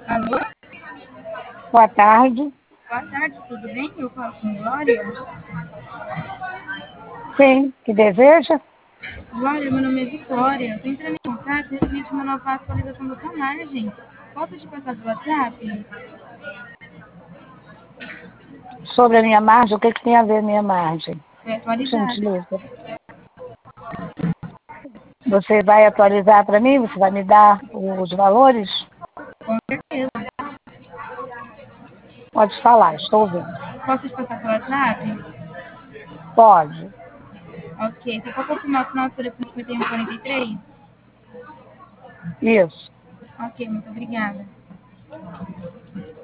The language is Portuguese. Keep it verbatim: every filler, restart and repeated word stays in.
Alô? Boa tarde. Boa tarde, tudo bem? Eu falo com Glória. Sim, que deseja? Glória, meu nome é Vitória. Eu tô entrando em contato referente a uma nova atualização da tonagem. Posso te passar do WhatsApp? Sobre a minha margem, o que, que tem a ver a minha margem? Foi atualizada. Gentileza. Você vai atualizar para mim? Você vai me dar os valores? Com certeza. Pode falar, estou ouvindo. Posso te passar pelo WhatsApp? Pode. Ok. Você pode confirmar o final do telefone cinquenta e um quarenta e três? Isso. Ok, muito obrigada.